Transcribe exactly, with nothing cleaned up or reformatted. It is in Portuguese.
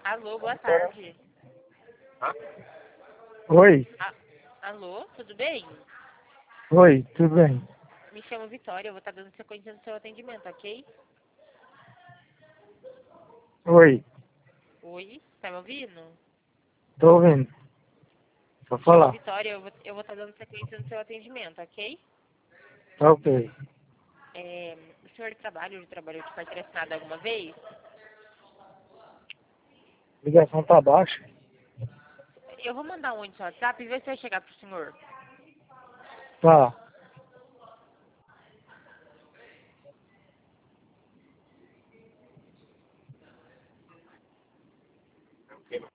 Alô, boa tarde. Oi, A- Alô, tudo bem? oi, tudo bem? Me chamo Vitória, eu vou estar dando sequência no seu atendimento, ok? Oi, Oi, tá me ouvindo? tô ouvindo. Vou Me chamo falar. Vitória, eu vou eu vou estar dando sequência no seu atendimento, ok? Tá ok. É, o senhor trabalha, já trabalhou de carteira assinada alguma vez? Ligação tá baixa? Eu vou mandar um no seu WhatsApp e ver se vai chegar pro senhor. Tá.